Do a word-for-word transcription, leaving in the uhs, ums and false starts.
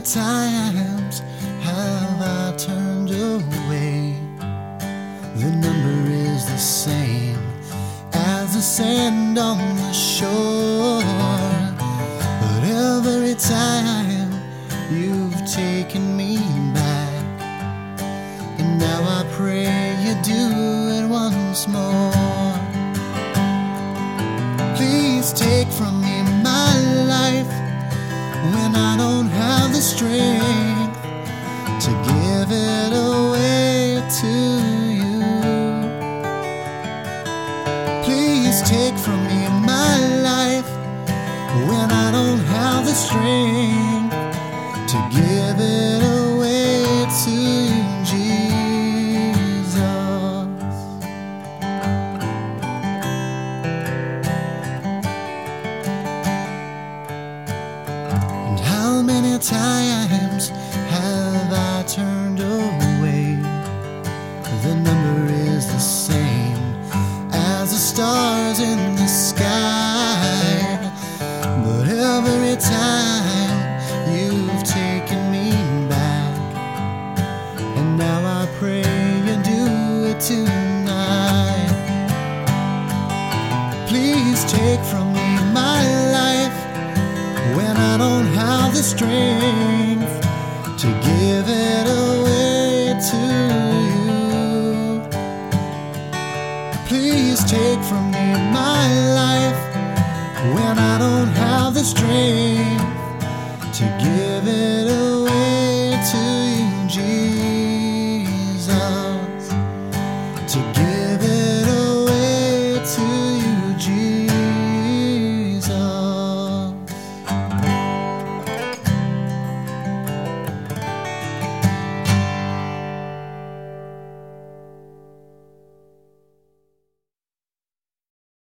times have I turned away? The number is the same as the sand on the shore. But every time you've taken me back, and now I pray you do it once more. Please take from me my life when I don't have the strength to give it away to you. Please take from me my life when I don't have the strength to give it away to you, Jesus. And how many times have I turned away? The number is the same as the stars in the sky. But every time you've taken me back, and now I pray you do it tonight. Please take from me my life when I don't have the strength to give it away to you. Please take from me my life when I don't have the strength to give it away.